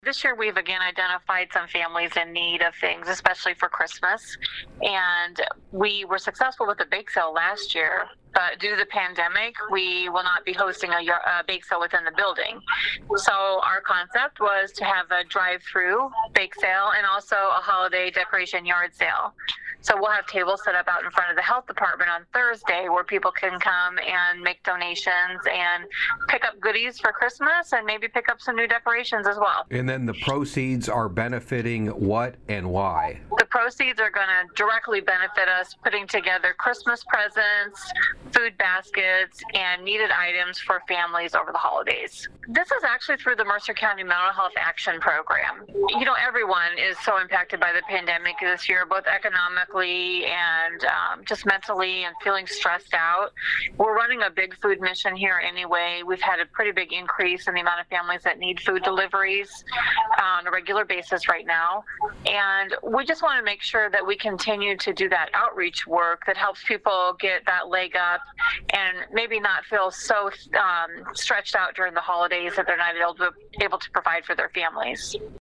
This year, we've again identified some families in need of things, especially for Christmas. And we were successful with the bake sale last year, but due to the pandemic, we will not be hosting a bake sale within the building. So our concept was to have a drive-through bake sale and also a holiday decoration yard sale. So we'll have tables set up out in front of the health department on Thursday where people can come and make donations and pick up goodies for Christmas and maybe pick up some new decorations as well. And then the proceeds are benefiting what and why? The proceeds are going to directly benefit us putting together Christmas presents, food baskets, and needed items for families over the holidays. This is actually through the Mercer County Mental Health Action Program. You know, everyone is so impacted by the pandemic this year, both economically and just mentally and feeling stressed out. We're running a big food mission here anyway. We've had a pretty big increase in the amount of families that need food deliveries on a regular basis right now. And we just want to make sure that we continue to do that outreach work that helps people get that leg up and maybe not feel so stretched out during the holidays that they're not able to provide for their families.